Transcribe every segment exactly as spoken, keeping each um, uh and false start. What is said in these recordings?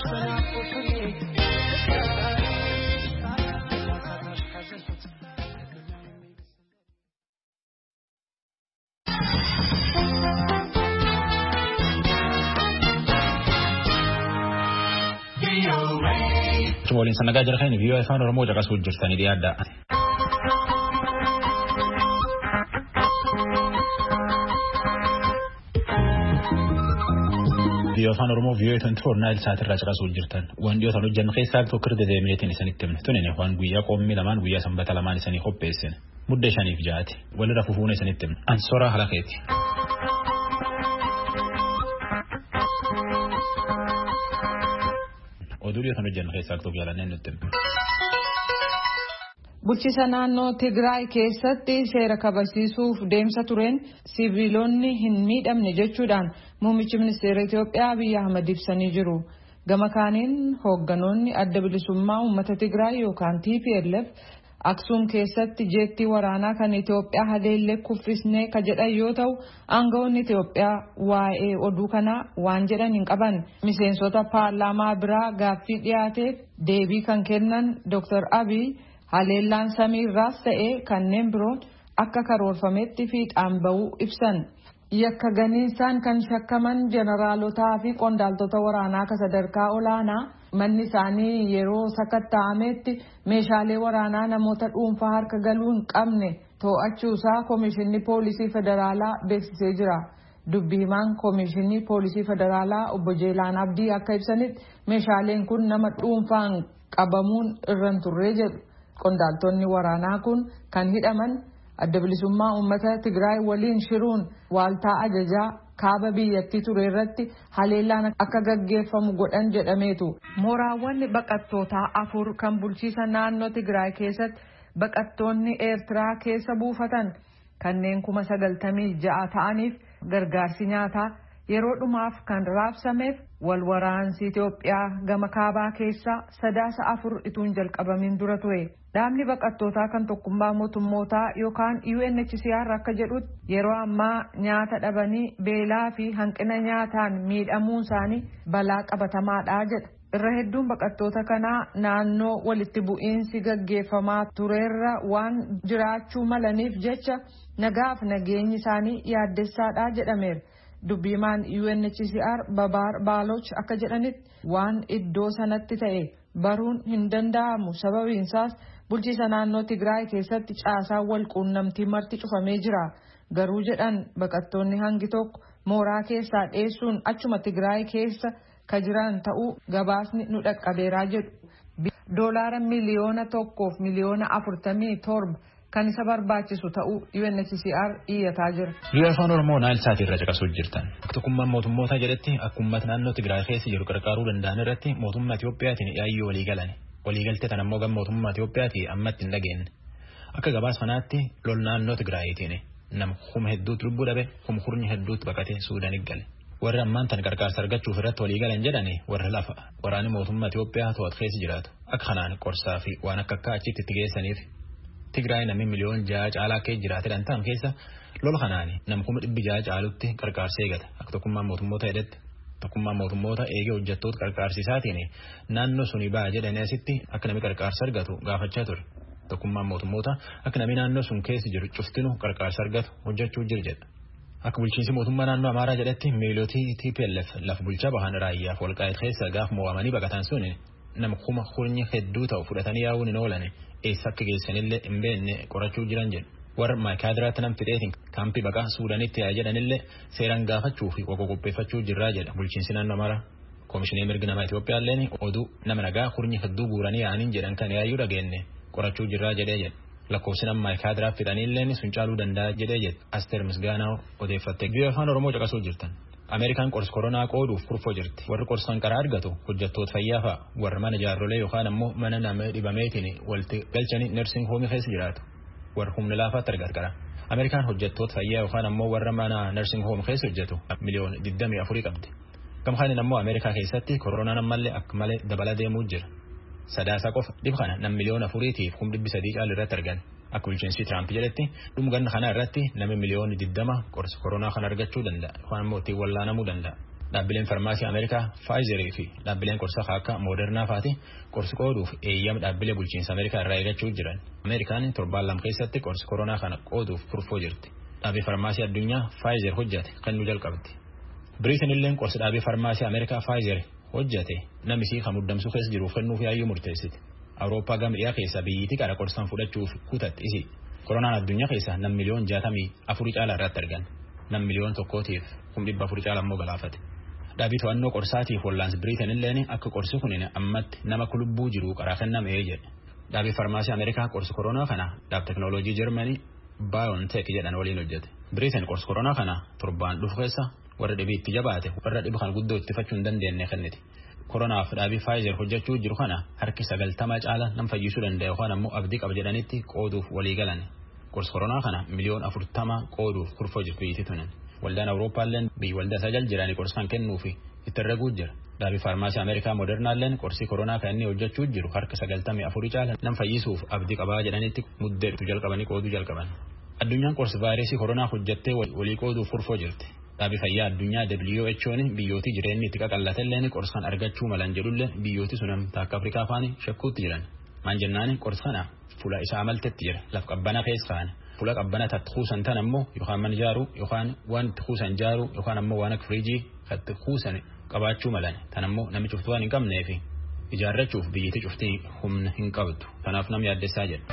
Waliin sanagaa jira kan biyya afaan Oromoo caqasuu jirtanii dhiyaadha. Biyya afaan Oromoo biyya twenty four naayil sa'aatirraa caqasuu jirtan. Waan dhiyootaan hojjannu keessaa tokko deemeetiin isinitti himne. Tuni waan guyyaa qommii lamaan guyyaa sanbata lamaan isanii qopheessin. Mudda shaniif ja'aati. Walirra fufuun isinitti himne. Ansoora Halakeeti. Bulchiisa naannoo Tigraay keessatti seera kabachiisuuf deemsa tureen siviilonni hin miidhamne jechuudhaan muummichi ministeera Itoophiyaa Abiy Ahmed ibsanii jiru. Gama kaaniin hoogganoonni adda bilisummaa uummata Tigraay yookaan T P L F Aksuum keessatti jeettii waraanaa kan Itoophiyaa haleellee kuffisnee ka jedhan yoo ta'u aangawoonni Itoophiyaa waa'ee oduu kanaa waan jedhan hin qaban. Miseensota paarlaamaa biraa gaaffii dhiyaateef deebii kan kennan Doctor Abiy haleellaan samiirraas ta'ee kanneen biroon akka karoorfametti fiixaan bahuu ibsan. Yakka ganiinsaan kan shakkaman jeneraalotaa fi qondaaltota waraanaa ka sadarkaa olaanaa manni isaanii yeroo sakatta'ametti meeshaalee waraanaa namoota dhuunfaa harka galuu hin qabne to'achuusaa Komishinni Poolisii Federaalaa beeksisee jira. Dubbi himaan Komishinii Poolisii Federaalaa Obbo Jeelaan Abdii akka ibsanitti meeshaaleen kun nama dhuunfaan qabamuun irra hin turre jedhu. Qondaaltonni waraanaa kun kan hidhaman adda bilisummaa uummata Tigraay waliin shiruun waaltaa ajajaa kaaba biyyattii ture irratti haleellaan akka gaggeeffamu godhan jedhameetu. Mooraawwan baqattootaa afur kan bulchiisa naannoo Tigraay keessatti baqattoonni Eertiraa keessa buufatan kanneen kuma sagaltamii ja'a ta'aniif gargaarsi nyaataa yeroo dhumaaf kan raabsameef wal waraansi Itoophiyaa gama kaabaa keessaa sadaasa afur ituun jalqabamin dura ture. Dhaabni baqattootaa kan tokkummaa mootummootaa yookaan U N H C R akka jedhutti yeroo ammaa nyaata dhabanii beelaa fi hanqina nyaataan miidhamuun isaanii balaa qabatamaadha jedha. Irra hedduun baqattoota kanaa naannoo walitti bu'iinsi gaggeeffamaa turerra waan jiraachuu malaniif jecha nagaaf nageenyi isaanii yaaddessaadha jedhameera. Dubbiimaan U N H C R Babaar Baaloch akka jedhanitti waan iddoo sanatti ta'e baruun hin danda'amu sababiinsaas bulchiisa naannoo Tigraay keessatti caasaan wal quunnamtii marti cufamee jira. Garuu jedhan baqattoonni hangi tokko mooraa keessaa dheessuun achuma Tigraay keessa ka jiran ta'uu gabaasni nu dhaqqabeeraa jedhu. Doolaara miliyoona tokkoof miliyoona afurtamii torba kan isa barbaachisu ta'uu U N H C R iyyataa jira. Biyya afaan Oromoo naayil sa'aatirra caqasuu jirtan. Tokkummaan mootummoota jedhetti akka uummata naannoo Tigraay keessa jiru gargaaruu danda'an irratti mootummaa Itoophiyaatiin yaayyoo walii galan. Waliigaltee tan ammoo gama mootummaa Itoophiyaati ammatti hin dhageenye. Akka gabaas kanaatti lol naannoo Tigraayitiin nama kuma hedduutu lubbuu dhabe kuma kurnya hedduutu baqatee Suudaaniif gale. Warri ammaan tan gargaarsa argachuuf irratti walii galan jedhani warra lafa waraanni mootummaa Itoophiyaa to'atu keessa jiraatu. Akka kanaan qorsaa fi waan akka akka achitti itti geessaniif Tigraay namni miliyoon ja'a caalaa kee jiraate dhantaan keessa lol kanaani nam kuma dhibbi ja'a caalutti gargaarsa eegata. Akka tokkummaan mootummoota jedhetti tokkummaan mootummoota eegee hojjettoota gargaarsiisaatiin naannoo suni ba'a jedhanii asitti akka namni gargaarsa argatu gaafachaa ture. Tokkummaan mootummoota akka namni naannoo sun keessa jiru cuftinu gargaarsa argatu hojjechuu jira jedha. Akka bulchiinsi mootummaa naannoo Amaaraa jedhetti miilootii T P L F lafa bulchaa bahan raayyaaf walqaa'eet keessa gaaf mo'amanii baqatan sun nama kuma kurnya hedduu ta'u fudhatanii yaa'uun hin oolan eessa akka geessanillee hin beekne qorachuu jiran jedhu. Warra maayikaadiraatti nam fixeetiin kaampii baqaa Suudaanitti yaa jedhanillee seeraan gaafachuu fi qoqqoo qopheeffachuu jirraa jedha bulchiinsi naannoo Amaaraa. Koomishinii mirgi namaa Itoophiyaalleen oduu nama nagaa kurnya hedduu guuranii yaa'aniin jedhan kan yaayyuu dhageenye qorachuu jirraa jedhee jedha. Lakkoofsi nama maayikaadiraaf fixanillee sun caaluu danda'a jedhee jedha. Asteer Misgaanaa odeeffattee. Biyya afaan Oromoo caqasuu jirtan. Ameerikaan qorsa koronaa qooduuf kurfoo jirti. Warri qorsan karaa argatu hojjettoota fayyaa fa'a warra mana jaarrolee yookaan ammoo mana nama dhibameetiin walitti galchanii nursing hoomii keessa jiraatu. Warra humna laafaatti argatu qara. Ameerikaan hojjettoota fayyaa yookaan ammoo warra mana nursing hoomii keessa hojjetu miliyoon digdamii afurii qabdi. Gamkaaniin ammoo Ameerikaa keessatti koronaan ammallee akka malee dabalaa deemuu jira. Sadaasa qofa dhib kana nam miliyoon afuriitiif kum dhibbi sadii caalu irratti argan. Akka bulchiinsi Tiraamp jedhetti dhumganna kana irratti namni miliyoon digdama qorsa koronaa kana argachuu danda'a. Yookaan ammoo ittiin wallaanamuu danda'a. Dhaabbileen farmaasii Ameerikaa Pfizer fi dhaabbileen qorsa akka Moderna faati qorsi qooduuf eeyyama dhaabbilee bulchiinsa Ameerikaa irraa eegachuu jiran. Ameerikaan torbaan lama keessatti qorsi koronaa kana qooduuf furfoo jirti. Dhaabbii farmaasii addunyaa Pfizer hojjate kan nu jalqabdi. Biriitiin illee qorsi dhaabbii farmaasii Ameerikaa Pfizer hojjate namisii kan muddamsuu keessa jiruuf kennuuf yaayyuu murteessiti. Awurooppaa gama dhiyaa keessa biyyiitti qara qorsan fudhachuuf kutattisi. Koronaan addunyaa keessa nam miliyoon jaatamii afurii caalaa irratti argan. Nam miliyoon tokkootiif kum dhibba afurii caalaa immoo galaafate. Dhaabii to'annoo qorsaatiif wallaansi Biriitiin illee akka qorsi kun ammatti nama kulubbuu jiru qaraa kennamee jedhe. Dhaabii farmaasii Ameerikaa qorsi koronaa kana dhaab teknooloojii Jarmanii BioNTech jedhan waliin hojjete. Biriitiin qorsi koronaa kana torbaan dhufu keessa warra dhibiitti jabaate warra dhibu kan guddoo ittifachuu hin dandeenye kenniti. Koronaaf dhaabii Pfizer hojjechuu jiru kana harki sagaltama caala nam fayyisuu danda'a yookaan ammoo abdii qaba jedhanitti qooduuf walii galan. Qorsi koronaa kana miliyoon afurtama qooduuf kurfoo jirtu biyyitti tunan. Waldaan Awurooppaalleen biyyi waldaa isaa jala jiranii qorsi kan kennuufi itti herreguu jira. Dhaabii farmaasii Ameerikaa Modernaalleen qorsi koronaa kan inni hojjechuu jiru harka sagaltamii afurii caala nam fayyisuuf abdii qabaa jedhanitti muddeetu jalqabanii qooduu jalqaban. Addunyaan qorsi vaayirasii koronaa hojjettee walii qooduuf furfoo jirti. Dhaabii fayyaa addunyaa W H O biyyootii jireenyi itti qaqallatelleen qorsi kan argachuu malan jedhullee biyyooti sun akka Afrikaa faani shakkuutti jiran. Maan jennaani qorsi kana fuula isaa amaltetti jira laf qabbana keessa kaa'an. Fuula qabbana tatti kuusan tan ammoo yookaan mana jaaru yookaan waan itti kuusan jaaru yookaan ammoo waan akka firiijii itti kuusan qabaachuu malan. Tan ammoo namni cuftuu waan hin qabneefi ijaarrachuuf biyyatti cuftii humna hin qabdu. Kanaaf nam yaaddessaa jedha.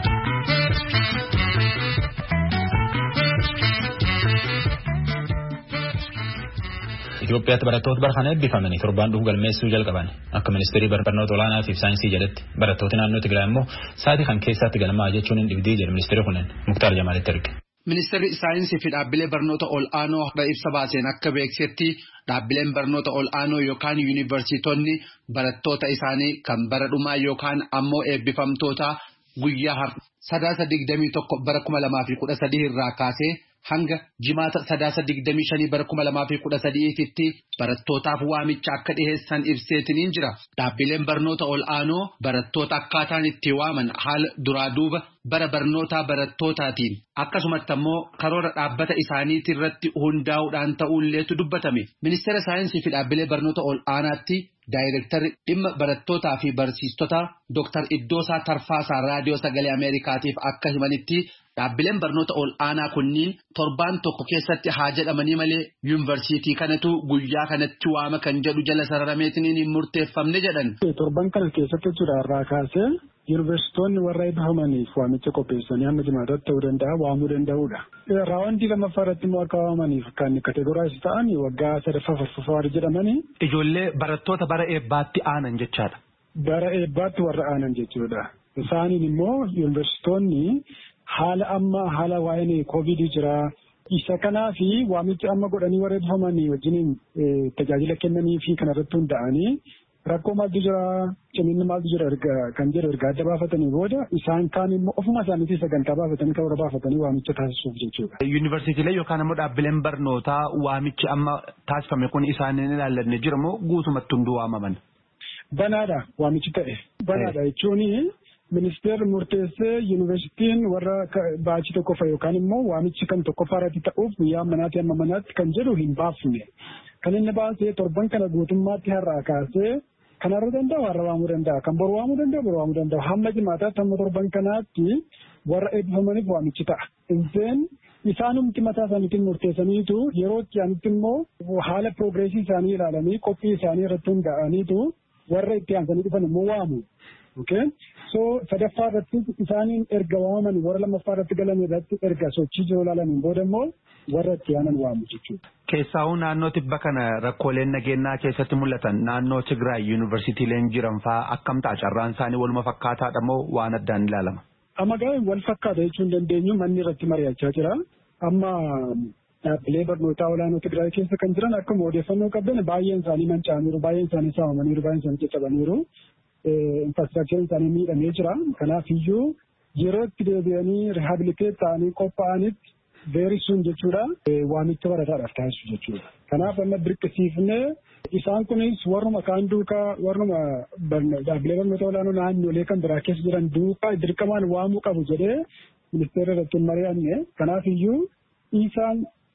Itoophiyaatti barattoota bara kana eebbifamanii torbaan dhufu galmeessuu jalqaban akka ministeerii barnoota olaanaa fi saayinsii jedhetti barattooti naannoo Tigraay immoo sa'aatii kan keessatti galmaa jechuun hin dhibdii jedhe ministeerri kunneen Muktaar Jamaalitti erge. Ministeerri saayinsii fi dhaabbilee barnoota ol'aanoo ibsa baaseen akka beeksisetti dhaabbileen barnoota ol'aanoo yookaan yuunivarsiitonni barattoota isaanii kan bara dhumaa yookaan ammoo eebbifamtoota guyyaa sadaasa digdamii tokko bara kuma lamaa fi kudha sadii irraa kaasee hanga jimaata sadaasa digdamii shanii bara kuma lamaa fi kudha sadiifitti barattootaaf waamicha akka dhiheessan ibseetiniin jira. Dhaabbileen barnoota ol'aanoo barattoota akkaataan itti waaman haala duraa duuba bara barnootaa barattootaatiin akkasumatti ammoo karoora dhaabbata isaaniitii irratti hundaa'uudhaan ta'uulleetu dubbatame. Ministeera saayinsii fi dhaabbilee barnoota ol'aanaatti daayirektarri dhimma barattootaa fi barsiistota Dooktar Iddoosaa Tarfaasaa raadiyoo sagalee Ameerikaatiif akka himanitti dhaabbileen barnoota ol'aanaa kunniin torbaan tokko keessatti haa jedhamanii malee yuunivarsiitii kanatu guyyaa kanatti waama kan jedhu jala sararameetiin hin murteeffamne jedhan. Torban kana keessatti jira irraa kaasee yuunivarsiitonni warra eebbifamaniif waamicha qopheessanii hamma jimaataatti ta'uu danda'a waamuu danda'uudha. Raawwandii lammaffaa irratti immoo akka waamaniif kan kategoraayiz ta'an waggaa sadaffaa farfaffaa jedhamanii. Ijoollee barattoota bara eebbaatti aanan jechaadha. Bara eebbaatti warra aanan jechuudha. Isaaniin immoo yuunivarsiitonni haala amma haala waa'een koovidii jira. Isa kanaa fi waamicha amma godhanii warra eebbifamanii wajjin tajaajila kennanii fi kanarratti hunda'anii rakkoo maaltu jira ciminni maaltu jira kan jedhu erga adda baafatanii booda isaan kaan immoo ofuma isaaniitii sagantaa baafatanii kan warra baafatanii waamicha taasisuuf jechuudha. Yuunivarsiitiilee yookaan ammoo dhaabbileen barnootaa waamichi amma taasifame kun isaaniin ilaallanne jira moo guutumatti hunduu waamaman? Banaadha waamichi ta'e. Banaadha jechuun ministeerri murteessee yuunivarsiitiin warra baachii tokkoffaa yookaan immoo waamichi kan tokkoffaa irratti ta'uuf guyyaa manaatti amma manaatti kan jedhu hin baafne. Kan inni baasee torban kana guutummaatti har'aa kaasee kan har'a danda'u har'a waamuu danda'a. Kan boru waamuu danda'u boru waamuu danda'a. Hamma jimaataatti hamma torban kanaatti warra eebbifamaniif waamichi ta'a. Inseen isaanumti mataa isaaniitiin murteessaniitu yeroo itti aanitti immoo haala piroogreesii isaanii ilaalanii qophii isaanii irratti hunda'aniitu warra itti aansanii dhufan immoo waamu. Okay? So sadaffaa irratti isaaniin erga waaman warra lammaffaa irratti galan irratti erga sochii jiru ilaalaniin booda immoo warra itti aanan waamu jechuudha. Keessaa'uu naannoo tibba kana rakkooleen nageenyaa keessatti mul'atan naannoo Tigraay yuunivarsiitiileen jiran fa'aa akkam ta'a carraan isaanii waluma fakkaataadha moo waan addaan ilaalama? Amma gaarii wal fakkaata jechuun dandeenyu manni irratti mari'achaa jira. Amma dhaabbilee barnootaa olaanoo Tigraay keessa kan jiran akkuma odeeffannoo qabdan baay'een isaanii manca'aniiru, baay'een isaanii saamamaniiru, baay'een isaanii caccabaniiru. Infraastiraakchariin isaanii miidhamee jira. Kanaaf iyyuu yeroo itti deebi'anii riihabiliteet ta'anii qophaa'anitti beerisuun jechuudha waamicha barataadhaaf taasisu jechuudha. Kanaaf amma dirqisiifnee isaan kunis warruma kaan duukaa warruma dhaabbilee barnoota olaanoo naannolee kan biraa keessa jiran duukaa dirqamaan waamuu qabu jedhee ministeera irratti mari'anne. Kanaaf iyyuu isaan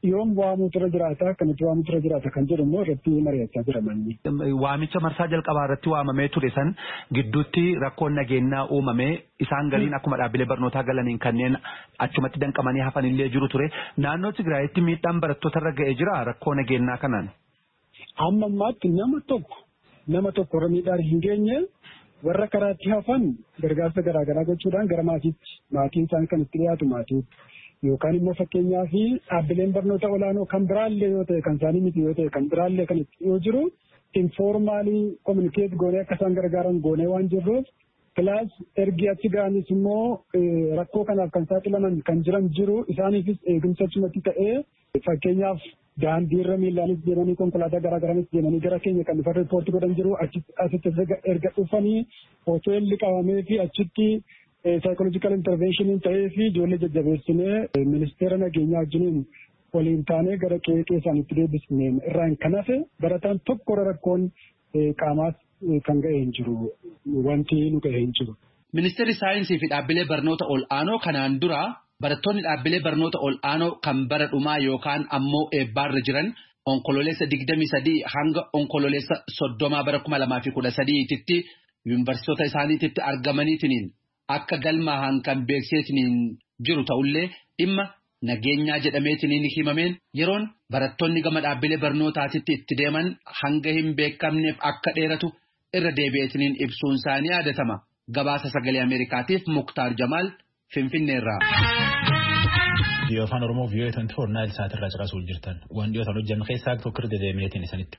yoom waamuu tura jiraata akkamitti waamuu tura jiraata kan jedhu immoo irratti mari'achaa jira manni. Waamicha marsaa jalqabaa irratti waamamee ture san gidduutti rakkoon nageenyaa uumamee isaan galiin akkuma dhaabbilee barnootaa galaniin kanneen achumatti danqamanii hafanillee jiru ture. Naannoo Tigraayitti miidhaan barattoota irra ga'ee jira rakkoo nageenyaa kanaan. Amma ammaatti nama tokko nama tokko irra miidhaan hin geenye warra karaatti hafan gargaarsa garaagaraa gochuudhaan gara maatiitti maatiin isaanii kan itti dhiyaatu maatiitti. Yookaan immoo fakkeenyaa fi dhaabbileen barnoota olaanoo kan biraallee yoo ta'e kan isaanii miti yoo ta'e kan biraallee kan itti yoo jiru informaalii kominikeet goonee akka isaan gargaaran goonee waan jirruuf kilaas ergi achi ga'anis immoo rakkoo kanaaf kan saaxilaman kan jiran jiru isaaniifis eegumsa achumatti ta'ee fakkeenyaaf daandiirra miillaanis deemanii konkolaataa garaagaraanis deemanii gara keenya kan dhufa riippoortii godhan jiru achitti erga dhufanii hoteelli qabamee fi achitti. Psychological intervention ta'ee fi ijoollee jajjabeessinee ministeera nageenyaa wajjiniin waliin taanee gara qe'ee isaaniitti deebisneen irraan kan hafe barataan tokko rakkoon qaamaas kan ga'ee hin jiru wanti nu ga'ee hin jiru. Ministeerri saayinsii fi dhaabbilee barnoota ol'aanoo kanaan dura barattoonni dhaabbilee barnoota ol'aanoo kan bara dhumaa yookaan ammoo eebbaarra jiran onkololeessa digdamii sadii hanga onkololeessa soddomaa bara kuma lamaa fi kudha sadiititti yuunivarsiitota isaaniititti argamaniitiin akka galmaahan kan beeksisaniin jiru ta'ullee dhimma nageenyaa jedhameetiin himameen yeroon barattoonni gama dhaabbilee barnootaatitti itti deeman hanga hin beekamneef akka dheeratu irra deebi'eetiin ibsuun isaanii yaadatama. Gabaasa sagalee Ameerikaatiif Muktaar Jamaal Finfinneerraa. Biyya afaan Oromoo biyya twenty four naayil sa'aatirraa caqasuu jirtan waan dhiyootaan hojjannu keessaa tokko irra deebi'eetiin isinitti.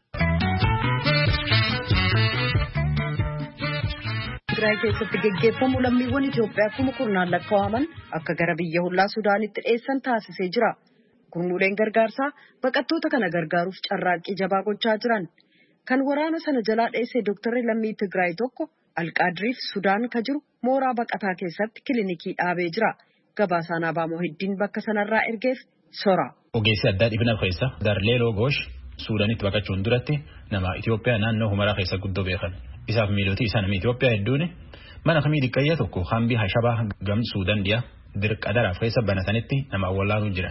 Tigraay keessatti geggeeffamu lammiiwwan Itoophiyaa kuma kurnaan lakkaa'aman akka gara biyya hollaa Sudaanitti dheessan taasisee jira. Gurmuuleen gargaarsaa baqattoota kana gargaaruuf carraaqqii jabaa gochaa jiran. Kan waraana sana jalaa dheesse Dooktarri lammii Tigraay tokko Alqaadiriif Sudaan ka jiru mooraa baqataa keessatti kilinikii dhaabee jira. Gabaasaan Abaamoo Hiddiin bakka sanarraa ergeef sora. Ogeessi addaa dhibna keessa Darleeloo Goosh Sudaanitti baqachuun duratti nama Itoophiyaa naannoo Humaraa keessa guddoo beekan. Isaaf miilootii isaa namni Itoophiyaa hedduun mana kamii diqqayyaa tokko hambii hashabaa gam Suudaan dhiyaa dirqa daraaf keessa banatanitti nama awwaalaatu jira.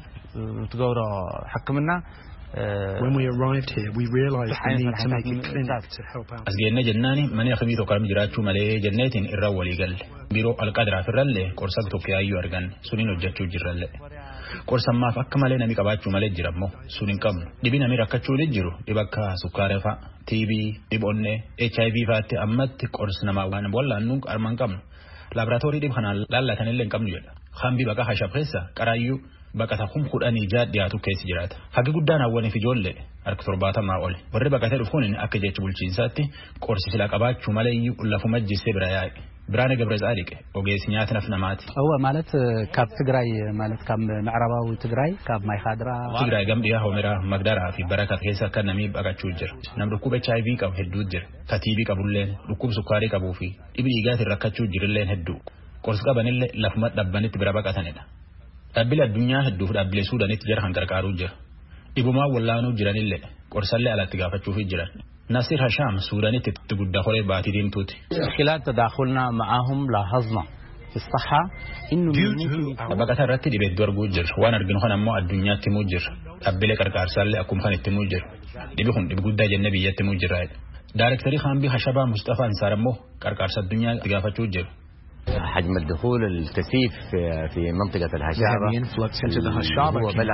When we arrived here, we realized the need to make a clinic to help out. As geenna jennaani mana kamii tokko kam jiraachuu malee jenneetiin irra walii galle. Biroo alqadaraaf irrallee qorsa tokko yaayyuu arganne suniin hojjechuu jirralle. Qorsammaaf akka malee nami qabaachuu malee jirammoo sun hin qabnu. Dhibi nami rakkachuu ni jiru dhiba akka sukkaara fa'a, T B, dhibonne, H I V fa'aatti ammatti qorsa namaa waan wallaannu qarma hin qabnu. Laaboraatoorii dhib kanaan laallatanillee hin qabnu jedha. Hambi baqa hashab keessa qaraayyuu baqata kum kudhanii jaha dhiyaatu keessa jiraata. Hagi guddaan hawwaniif ijoollee harka torbaatamaa oli. Warri baqatee dhufuun akka jecha bulchiinsaatti qorsi silaa qabaachuu malee lafuma jissee bira yaa'e. Biraane Gabrazaadiq ogeessi nyaata naf namaati. هو مالت كاب تجراي مالت كام معرباوي تجراي كاب ماي خادرا. تجراي جنب يا همرا مقدرة في بركة كيسا كان نمي بقى تشوجر. نم ركوب H I V كاب هدود جر. كتيبي كابولين ركوب سكري كابوفي. إبي إيجاد الركّة تشوجر لين هدو. كورس كابنيل لفمت دبنت برابك أثنينا. أبلا الدنيا هدو في أبلا سودا نتجر هنكر كاروجر. إبو ما ولا نوجرانيل كورسالة على تجافة تشوفي جرا. ناصر هشام سوداني تقول دخول باتدين توت. خلال تداخلنا معهم لاحظنا في الصحة إنه بقى ترتدي بدور جوجر وأنا أرجع هنا مو الدنيا تموجر أبلي كركار سالة أكون خان تموجر دبيخون دبقول ده جنبي يتموجر رايد دارك تاريخ هم بهشبا مصطفى أنصار مو كركار الدنيا تجافة توجر حجم الدخول الكثيف في منطقة الهشابة هو بلغ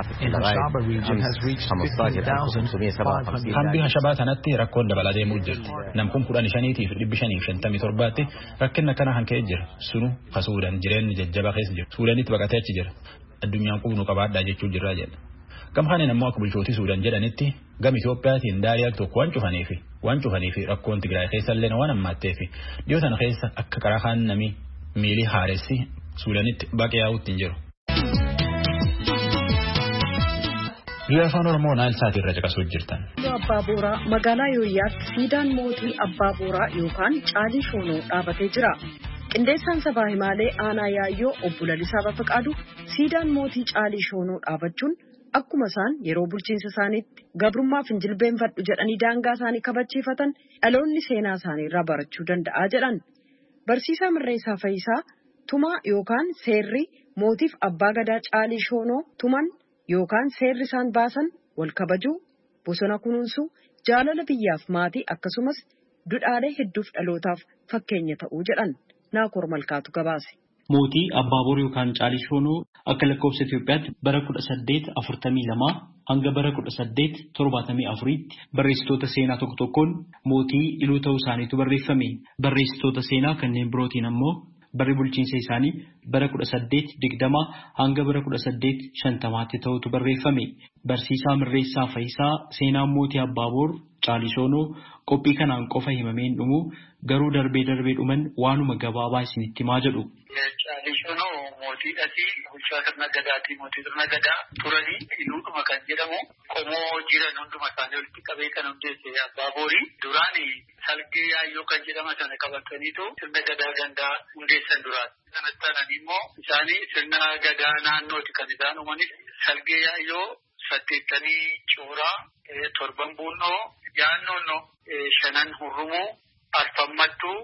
خمسة آلاف وخمسمائة وسبعة وخمسين. هم بهشبا تنتي ركون دبلادي موجر نمكم كلنا شنيتي في ربشني شنتمي ترباتي ركنا كنا هنكجر سنو خسودا جيران ججبا خسجر سوداني تبقى تجر الدنيا قبنا كبار داجت تجر راجل كم خاننا ما قبل شوتي سودان جرانتي قام إثيوبيا تنداري أكتو كوانشو هنيفي وانشو هنيفي ركون تجرا خيسا لنا وانا ما تفي ديوتنا خيسا أككرا خان نمي ميلي هارسي سودانيت باقي أو تنجرو. بيا فانور مو نايل ساتي رجع سوجرتان. أبا بورا مغالا يويات سيدان موتي أبا بورا يوكان چالي شونو آبته جرا. إندسان سباه مالي آنا يايو أبولا لسابا فقادو سيدان موتي چالي شونو آبتشون akkuma isaan yeroo bulchiinsa isaaniitti gabrummaa fi jilbeenfadhu jedhanii daangaa isaanii kabachiifatan dhaloonni seenaa isaanii irraa barachuu danda'a jedhan. Barsiisaa Mirreessaa Fayyisaa tumaa yookaan seerri mootiif abbaa gadaa caalii shoonoo tuman yookaan seerri isaan baasan wal kabajuu, bosona kunuunsuu, jaalala biyyaaf maatii akkasumas dudhaalee hedduuf dhalootaaf fakkeenya ta'uu jedhan. Naakoor Malkaatu gabaase. Mootii Abbaaboor yookaan Caalii Shoonoo akka lakkoofsa Itoophiyaatti bara kudha saddeet afurtamii lama hanga bara kudha saddeet torbaatamii afuriitti barreessitoota seenaa tokko tokkoon mootii iluu ta'uu isaaniitu barreeffame. Barreessitoota seenaa kanneen birootiin ammoo barri bulchiinsa isaanii bara kudha saddeet digdama hanga bara kudha saddeet shantamaatti ta'utu barreeffame. Barsiisaa Mirreessaa Fayisaa seenaa mootii Abbaaboor Caalii Shoonoo qophii kanaan qofa himameen dhumu garuu darbee darbee dhuman waanuma gabaabaa isinitti himaa jedhu. Caalii Shoonoo mootiidhati bulchaa sirna gadaatii mootii sirna gadaa turanii iluudhuma kan jedhamu qomoo jiran hunduma isaanii walitti qabee kan hundeesse Abbaaboori duraani salgee yaayyoo kan jedhama sana qabataniitu sirna gadaa gandaa hundeessan duraan. Sanatti immoo isaanii sirna gadaa naannooti kan isaan uumanis salgee yaayyoo saddeettanii cooraa torban buunnoo yaannoon shanan hurrumuu arfammattuu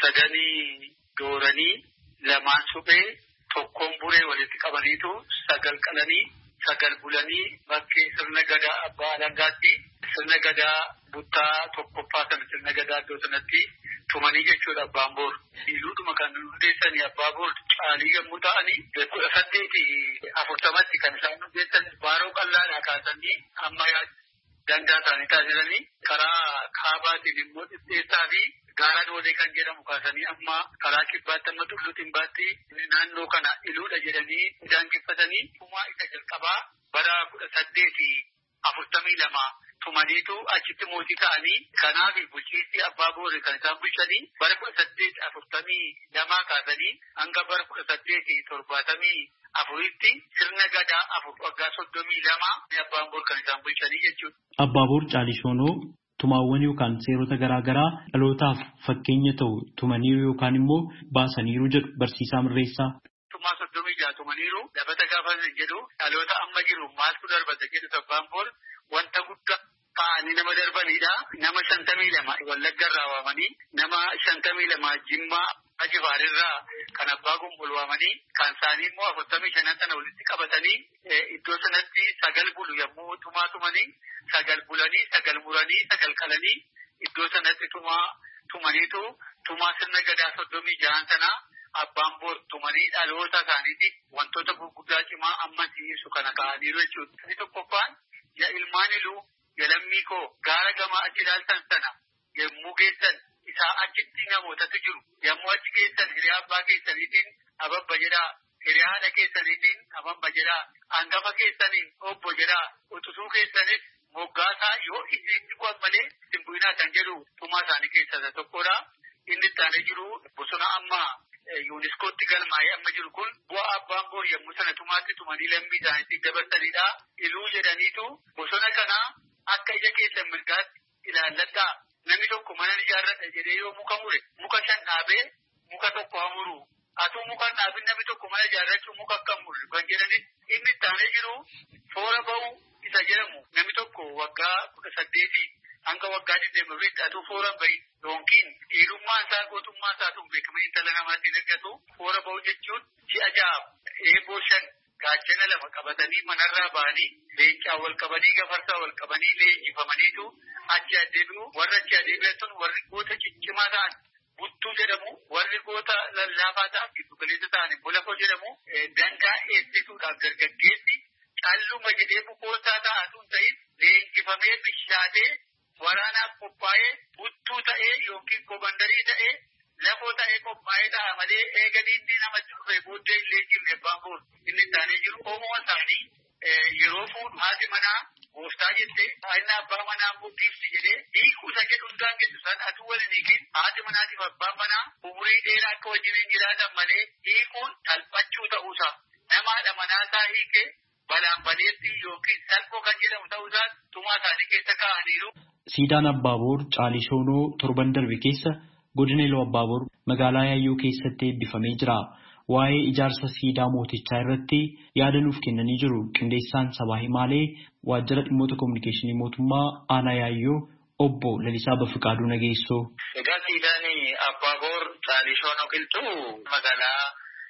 sadanii dooranii lamaan suphee tokkoon buree walitti qabaniitu sagal qalanii sagal bulanii bakkee sirna gadaa abbaa alangaatti sirna gadaa buttaa tokkoffaa sana sirna gadaa iddoo sanatti tumanii jechuudha Abbaaboor. Iluudhuma kan hundeessanii Abbaaboor Caalii yommuu ta'anii kudha saddeeti afurtamatti kan isaan hundeessan baaroo qallaadhaa kaasanii amma dandaa isaanii taasisanii karaa kaabaatiin immoo dhidheessaa fi gaara doolee kan jedhamu kaasanii amma karaa kibbaatti amma tulluutiin baatti naannoo kana iluudha jedhanii daangeffatanii tumaa isa jalqabaa bara kudha saddeeti afurtamii lama tumaniitu achitti mootii ta'anii kanaaf bulchiinsi Abbaaboor kan isaan bulchanii bara kudha saddeeti afurtamii lamaa kaasanii hanga bara kudha saddeeti torbaatamii afuritti sirna gadaa afur waggaa soddomii lama Abbaaboor kan isaan bulchanii jechuudha. Abbaaboor Caalii Shoonoo tumaawwan yookaan seerota garaa garaa dhalootaaf fakkeenya ta'u tumaniiru yookaan immoo baasaniiru jedhu barsiisaa Mirreessaa. Tumaa soddomii jaha tumaniiru dabata gaafa jedhu dhaloota amma jiru maaltu darbata jedhu Abbaaboor wanta guddaa ta'anii nama darbanidha. Nama shantamii lama Wallagga irraa waamanii nama shantamii lama Jimmaa Ajibaarirraa kan abbaa gumbul waamanii kan isaanii immoo afurtamii shanan sana walitti qabatanii iddoo sanatti sagal bulu yommuu tumaa tumanii sagal bulanii sagal muranii sagal qalanii iddoo sanatti tumaa tumaniitu tumaa sirna gadaa soddomii jahan sana Abbaaboor tumanii dhaloota isaaniitiif wantoota gurguddaa cimaa ammasii ibsu kana ka'aniiru jechuudha. Inni tokkoffaan yaa ilmaan iluu yalammii koo gaara gamaa achi ilaaltan sana yommuu geessan isaa achitti namootatu jiru. Yommuu achi geessan hiriyaa abbaa keessaniitiin ababba jedhaa, hiriyaa haadha keessaniitiin ababba jedhaa, hangafa keessaniin obbo jedhaa, utusuu keessanis moggaasaa yoo isinitti bu'an malee isin bu'inaa kan jedhu tumaa isaanii keessaa tokkodha. Inni itti aanee jiru bosona amma yuuniskootti galmaa'ee amma jiru kun bu'aa Abbaaboor yommuu sana tumaatti tumanii lammii isaaniitti dabarsanidha. Iluu jedhaniitu bosona kana akka ija keessan mirgaatti ilaalladhaa. Namni tokko mana ijaarradha jedhee yoo muka mure muka shan dhaabee muka tokko hamuru. Atuu muka dhaabin namni tokko mana ijaarrachuu muka akkam muru kan jedhanis inni itti aanee jiru foora ba'uu isa jedhamu namni tokko waggaa kudha saddeetii hanga waggaa digdamii atuu foora bahi yookiin dhiirummaan isaa gootummaa isaa tun beekamanii intala namaatti argatu foora ba'uu jechuun ji'a ja'a eeboo shan gaachana lama qabatanii manarraa ba'anii leencaa wal qabanii gafarsaa wal qabanii leenjifamaniitu achi adeemu warra achi adeebi'an warri goota ciccimaa ta'an buttuu jedhamu warri goota lallaafaa ta'an giddu galeessa ta'an bolafoo jedhamu dangaa eegsisuudhaaf dargaggeessi calluma jedhee bukoosaa ta'atuun ta'in leenjifamee bishaatee waraanaaf qophaa'ee buttuu ta'ee yookiin komandarii ta'ee lafoo ta'ee qophaa'ee ta'a malee eeganii inni namatti dhufe booddee illee jirre Abbaaboor inni taanee jiru oomoo isaanii yeroo fuudhu haati manaa gooftaa jettee inni abbaa manaa murtiifti jedhee hiikuu isa jedhu hundaan keessu san atuu waliin hiikin haati manaatiif abbaan manaa umurii dheeraa akka wajjiniin jiraatan malee hiikuun salphachuu ta'uusaa namaadha manaasaa hiikee balaan baleetti yookiin salphoo kan jedhamu ta'uusaa tumaa isaanii keessa kaa'aniiru. Siidaan Abbaaboor Caalii Shoonoo torban darbe keessa godina Iluu Abbaaboor magaalaa Yaayyoo keessatti eebbifamee jira. Waa'ee ijaarsa siidaa mootichaa irratti yaada nuuf kennanii jiru qindeessaan sabaa himaalee waajjira dhimmoota kominikeeshinii mootummaa aanaa Yaayyoo obbo Lalisaa Bafiqaaduu Nageessoo. Egaa siidaan Abbaaboor Caalii Shoonoo qilxuu magaalaa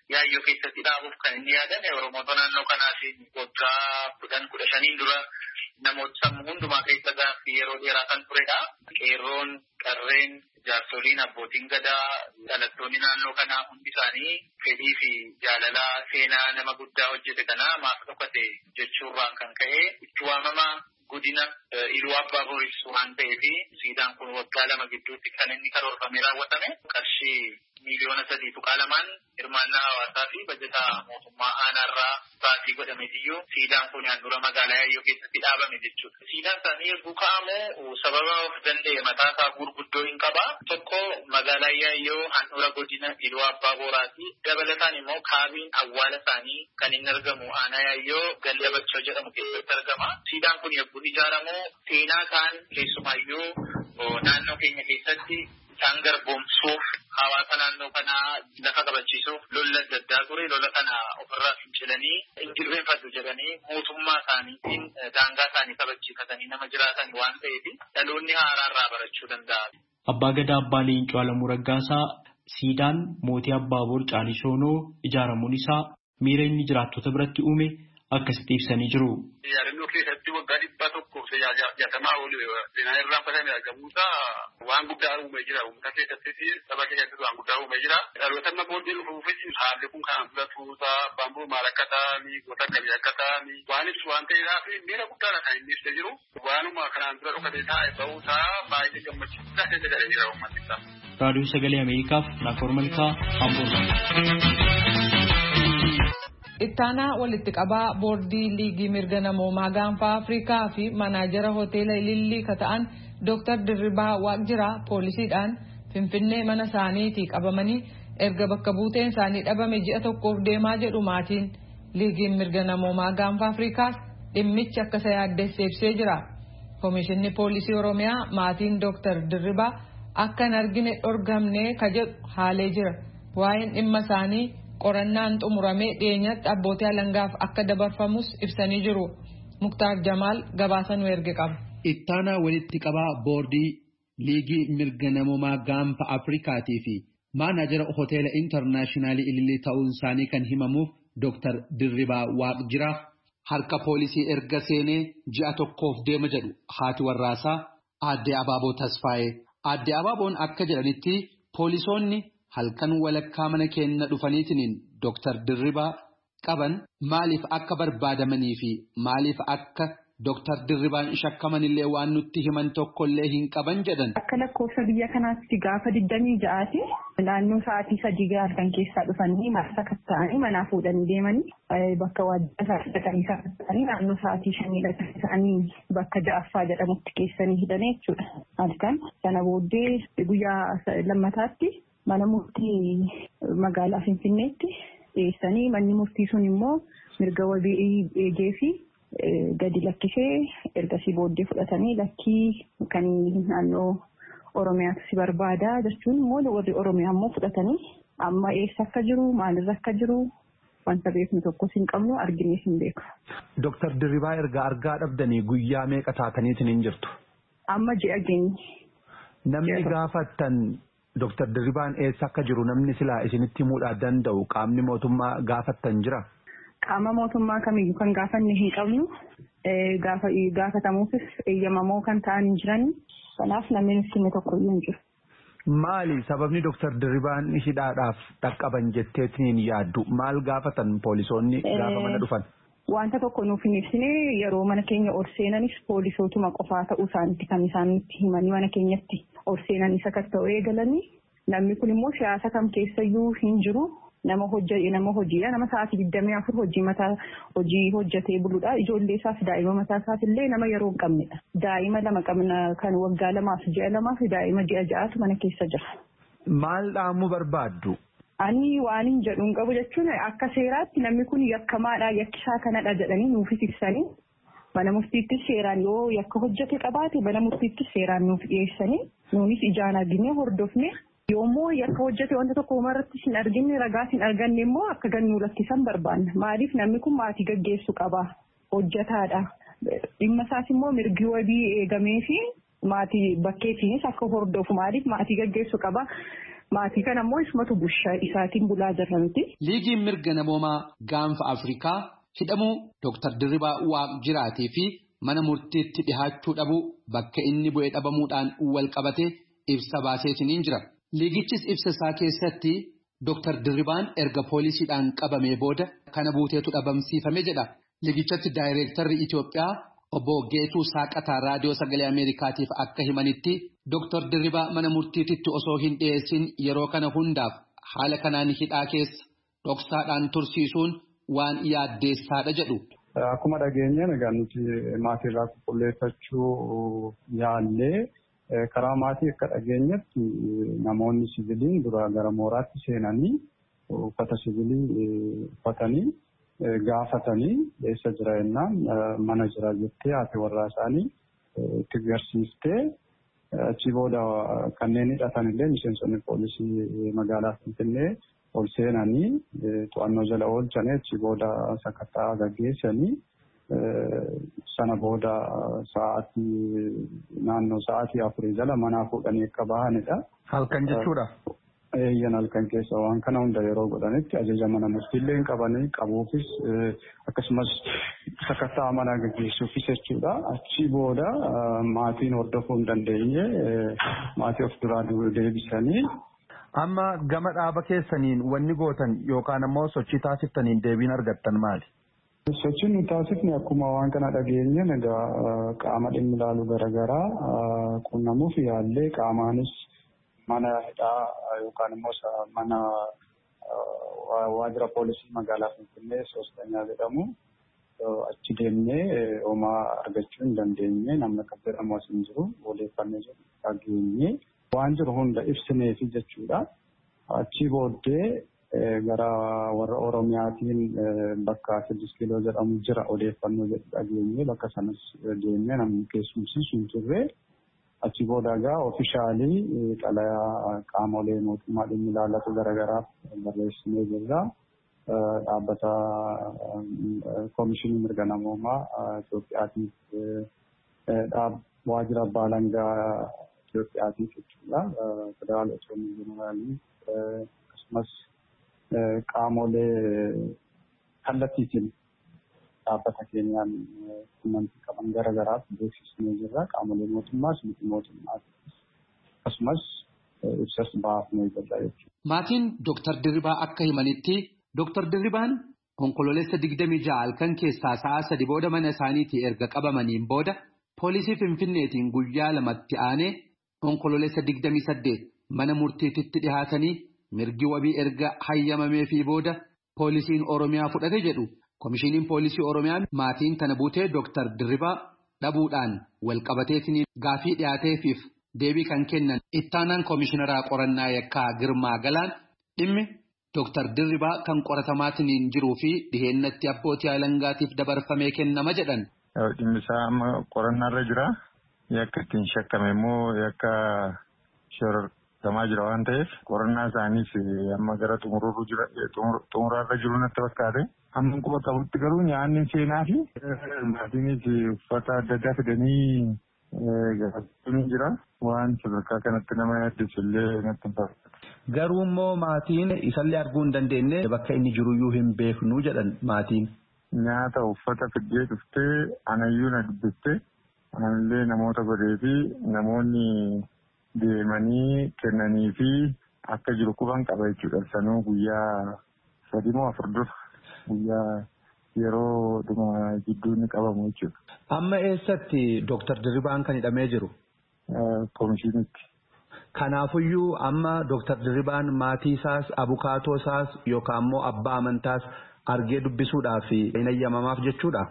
yaayyoo keessatti dhaabuuf kan inni yaadame Oromoota naannoo kanaaf waggaa kudhan kudha shaniin dura namoota sammuu hundumaa keessa gaaffii yeroo dheeraa kan turedha. Qeerroon, qarreen, jaarsoliin, abbootiin gadaa, dhalattoonni naannoo kanaa hundi isaanii fedhii fi jaalala seenaa nama guddaa hojjete kanaa maaf dhokate jechuurraan kan ka'e itti waamama godina Iluu Abbaa Boor ibsu waan ta'eef siidaan kun waggaa lama gidduutti kan inni karoorfamee raawwatame qarshii miiliyoona sadii tuqaa lamaan hirmaannaa hawaasaa fi bajataa mootummaa aanaarraa baasii godhameetiyyuu siidaan kun handura magaalaa Yaayyoo keessatti dhaabame jechuudha. Siidaan isaanii erguu ka'amoo sababa of danda'e mataa isaa gurguddoo hin qaba. Tokko magaalaa Yaayyoo handura godina Iluu Abbaa Booraati. Dabalataan immoo kaabiin awwaala isaanii kan inni argamu aanaa Yaayyoo Galla Bachoo jedhamu keessatti argama. Siidaan kun yogguu ijaaramu seenaa kaan keessumaayyuu naannoo keenya keessatti isaan garboomsuuf hawaasa naannoo kanaa lafa qabachiisuuf lola adda addaa ture. Lola kana ofirraa fincilanii injilbeenfadhu jedhanii mootummaa isaaniitiin daangaa isaanii kabachiifatanii nama jiraatan waan ta'eef dhaloonni haaraarraa barachuu danda'a. Abbaa Gadaa Abbaa Leencoo Alamuu Raggaasaa siidaan mootii Abbaa Boor Caalishoonoo ijaaramuun isaa miira inni jiraattota biratti uume akkasitti ibsanii jiru. Yaadannoo keessatti waggaa dhibba tokkoof jaatamaa ol seenaa irraa fatamee argamuusa waan guddaa uumee jira. Uummata keessattis saba keessattis waan guddaa uumee jira. Dhaloota amma booddee dhufuufis haalli kun kan filatuusa abbaan boor maal akka ta'anii goota akkamii akka ta'anii waan ibsu waan ta'eedhaaf miira guddaadha kan inni ibsee jiru. Waanuma kanaan dura dhokatee taa'e ba'uusaa baay'ee gammachiisaa ta'ee jedhee jira uummatni isaa. Raadiyoo Sagalee Ameerikaaf Naakoor Malkaa Hamburg. Ittaanaa walitti qabaa boordii liigii mirga namoomaa gaanfa Afrikaa fi manaajara hoteela Ilillii ka ta'an Dooktar Dirribaa Waaqjiraa poolisiidhaan Finfinnee mana isaaniitii qabamanii erga bakka buuteen isaanii dhabame ji'a tokkoof deemaa jedhu maatiin. Liigiin mirga namoomaa gaanfa Afrikaas dhimmichi akka isa yaaddeessee ibsee jira. Komishinni poolisii Oromiyaa maatiin Dooktar Dirribaa akka hin argine dhorgamne ka jedhu haalee jira. Waa'een dhimma isaanii qorannaan xumuramee dhiyeenyatti abbootii alangaaf akka dabarfamus ibsanii jiru. Muktaar Jamaal gabaasa nu erge qaba. Ittaanaa walitti qabaa boordii liigii mirga namoomaa gaanfa Afrikaatii fi maanaajara hoteela intarnaashinaali Ilillii ta'uun isaanii kan himamuuf Dooktar Dirribaa Waaqjiraa harka poolisii erga seenee ji'a tokkoof deema jedhu haati warraasaa Aadde Abaaboo Tasfaayee. Aadde Abaaboon akka jedhanitti poolisoonni halkan walakkaa mana keenya dhufaniitiin Dooktar Dirribaa qaban maaliif akka barbaadamanii fi maaliif akka Dooktar Dirribaan shakkaman illee waan nutti himan tokkollee hin qaban jedhan. Akka lakkoofsa biyya kanaatti gaafa digdamii ja'aati naannoo sa'aatii sadii gaafatan keessaa dhufanii marsa katta'anii manaa fuudhanii deemanii bakka waajjira dhaqanii katta'anii naannoo sa'aatii shanii dhaqanii bakka ja'affaa jedhamutti keessanii hidhanii jechuudha. Halkan sana booddee guyyaa lammataatti mana murtii magaalaa Finfinneetti dhiyeessanii manni murtii sun immoo mirga wabii eegee fi gadi lakkisee ergasii booddee fudhatanii lakkii kan naannoo Oromiyaatti si barbaada jechuun immoo warri Oromiyaa immoo fudhatanii amma eessa akka jiru maalirra akka jiru wanta beeknu tokkos hin qabnu arginees hin beeku. Dooktar Dirribaa erga argaa dhabdanii guyyaa meeqa taataniitiin hin jirtu? Amma ji'a geenye. Namni gaafattan Dooktar Dirribaan eessa akka jiru namni silaa isinitti himuudhaa danda'u qaamni mootummaa gaafattan jira? Qaama mootummaa kamiyyuu kan gaafanne hin qabnu gaafatamuufis eeyyamamoo kan ta'an hin jiran kanaaf namni nuti tokkoyyuu hin jiru. Maali sababni Dooktar Dirribaan hidhaadhaaf dhaqqaban jetteetiin yaaddu maal gaafatan poolisoonni gaafa mana dhufan? Wanta tokko nuuf hin ibsine yeroo mana keenya ol seenanis poolisootuma qofaa ta'uu isaaniitti kan isaan nutti himanii mana keenyatti ol seenanii sakatta'uu eegalanii namni kun immoo siyaasa kam keessayyuu hin jiru. Nama hojii nama hojiidha nama sa'aatii digdamii afur hojii mataa hojii hojjetee buluudha ijoollee isaaf daa'ima mataa isaaf illee nama yeroo hin qabnedha. Daa'ima lama qabna kan waggaa lamaaf ji'a lamaaf daa'ima ji'a ja'aatu mana keessa jira. Maal dhaamuu barbaaddu? Ani waan hin jedhu hin qabu jechuun akka seeraatti namni kun yakkamaadha yakkisaa kanadha jedhanii nuufis ibsanii mana murtiittis seeraan yoo yakka hojjete qabaate mana murtiittis seeraan nuuf dhiyeessanii nuunis ijaan arginee hordofne. Yoommoo yakka hojjete wanta tokko umarratti hin arginne ragaa hin arganne immoo akka gannuu lakkisan barbaanna. Maaliif namni kun maatii gaggeessu qaba hojjetaadha. Dhimma isaas immoo mirgi wabii eegamee fi maatii bakkeetiinis akka hordofu maaliif maatii gaggeessu qaba. maatii kana immoo ismatu bushaa isaatiin bulaa jirra miti. Liigiin mirga namoomaa gaanfa Afrikaa hidhamuu Dooktar Dirribaa Waaq jiraatee fi mana murtiitti dhihaachuu dhabuu bakka inni bu'ee dhabamuudhaan wal qabate ibsa baaseetiin jira. Liigichis ibsa isaa keessatti Dooktar Dirribaan erga poolisiidhaan qabamee booda kana buuteetu dhabamsiifame jedha. Liigichatti daayireektarri Itoophiyaa obbo Geetuu Saaqataa raadiyoo sagalee Ameerikaatiif akka himanitti Dooktar Dirribaa mana murtiititti osoo hin dhiyeessin yeroo kana hundaaf haala kanaan hidhaa keessa dhoksaadhaan tursiisuun waan yaaddeessaadha jedhu. Akkuma dhageenyeen egaa nuti maatiirraa qulqulleeffachuu yaallee karaa maatii akka dhageenyetti namoonni siviiliin dura gara mooraatti seenanii uffata siviilii uffatanii gaafatanii eessa jira jennaan mana jira jettee haati warraa isaanii itti agarsiiftee achi booda kanneen hidhatan illee miseensonni poolisii magaalaa Finfinnee ol seenanii to'annoo jala oolchanii achi booda sakattaa gaggeessanii sana booda sa'aatii naannoo sa'aatii afurii jala manaa fuudhanii akka bahanidha. Halkan jechuudha. Eeyyan halkan keessa waan kana hunda yeroo godhanitti ajaja mana murtiillee qabanii qabuufis akkasumas sakattaa mana gaggeessuufis jechuudha. Achi booda maatiin hordofuu hin dandeenye maatii of duraa deebisanii. Amma gama dhaaba keessaniin wanni gootan yookaan ammoo sochii taasiftaniin deebiin argattan maali? Sochiin nu taasifne akkuma waan kana dhageenye egaa qaama dhimmi ilaalu garaagaraa qunnamuuf yaallee qaamaanis mana hidhaa yookaan immoo mana waajjira poolisii magaalaa Finfinnee soostanyaa jedhamu achi deemnee homaa argachuu hin dandeenye namni akka jedhamu as hin jiru odeeffannee jiru dhageenye waan jiru hunda ibsineefi jechuudha. Achi booddee gara warra Oromiyaatiin bakka Siddis Kiiloo jedhamu jira odeeffannoo jedhu dhageenye bakka sanas deemnee namni keessumsiisu hin turre. Achi booda egaa oofishaalii xalayaa qaamolee mootummaa dhimmi ilaallatu garaagaraa barreessinee jirra. Dhaabbata Koomishinii Mirga Namoomaa Itoophiyaatiif waajjira abbaa alangaa Itoophiyaatiif jechuudha. Federaal Otoomii Jeneraalii akkasumas qaamolee kallattiitiin dhaabbata keenyaan quunnamtii qaban garaagaraaf beeksisnee jirra. Qaamolee mootummaas miti mootummaas akkasumas ibsas baafnee jirra jechuudha. Maatiin Dooktar Dirribaa akka himanitti Dooktar Dirribaan onkololeessa digdamii ja'a halkan keessaa sa'a sadi booda mana isaaniitii erga qabamaniin booda poolisii Finfinneetiin guyyaa lamatti aanee onkololeessa digdamii saddeet mana murtiititti dhihaatanii mirgi wabii erga hayyamamee fi booda poolisiin Oromiyaa fudhate jedhu. Komishiniin poolisii Oromiyaa maatiin kana buutee Dooktar Dirribaa dhabuudhaan walqabateetiin gaafii dhiyaateefiif deebii kan kennan ittaanaan komishinaraa qorannaa yakkaa Girmaa Galaan dhimmi Dooktar Dirribaa kan qoratamaatiin jiruu fi dhiheennatti abbootii alangaatiif dabarfamee kennama jedhan. Dhimmi isaa amma qorannaarra jira. Yakka ittiin shakkame immoo yakka shorortamaa jira waan ta'eef qorannaa isaaniis amma gara xumuraarra jiru natti fakkaate. Amma quba qabutti garuu nyaanni seenaa fi maatiinis uffata adda addaa fidanii gaafachuun jira. Waan sadarkaa kanatti nama yaaddeessu illee natti hin fakkaatu. Garuu immoo maatiin isallee arguu hin dandeenye bakka inni jiruyyuu hin beeknu jedhan maatiin. Nyaata uffata fiddee dhuftee anayyuu na dubbiftee anallee namoota godhee fi namoonni deemanii kennanii fi akka jiru quban qaba jechuudha. Sanuu guyyaa sadii moo afur dura guyyaa yeroo dhuma gidduu ni qabamu jechuudha. Amma eessatti Dooktar Dirribaan kan hidhamee jiru? Komishinitti. Kanaafuyyuu amma Dooktar Dirribaan maatii isaas abukaatoo isaas yookaan immoo abbaa amantaas argee dubbisuudhaaf hin eeyyamamaaf jechuudha.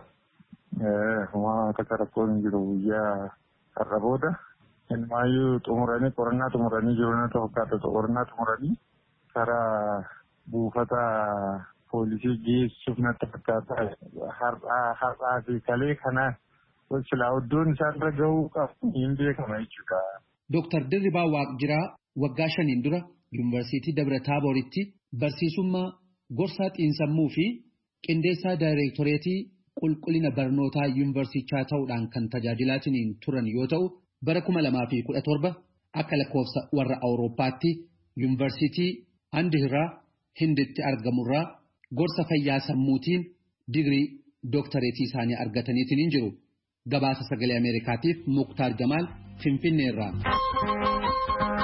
Waan akka rakkoon hin jiru guyyaa har'a booda. Ilmaayyuu xumuranii qorannaa xumuranii jiru na fakkaata qorannaa xumuranii karaa buufata poolisii geessuuf natti fakkaata. Har'aa fi kalee kana silaa iddoon isaanirra gahuu qabu hin beekama jechuudha. Dooktar Dirribaa Waaqjiraa waggaa shaniin dura Yuunivarsiitii Dabra Taabooritti barsiisummaa gorsaa xiinsammuu fi qindeessaa daayireektoreetii qulqullina barnootaa yuunivarsiichaa ta'uudhaan kan tajaajilaatiin turan yoo ta'u bara kuma lamaa fi kudha torba akka lakkoofsa warra Awurooppaatti yuunivarsiitii Andihiraa Hinditti argamurraa gorsa fayyaa sammuutiin digirii dooktareetii isaanii argataniitiin hin jiru. Gabaasa sagalee Ameerikaatiif Muktaar Jamaal Finfinneerraa.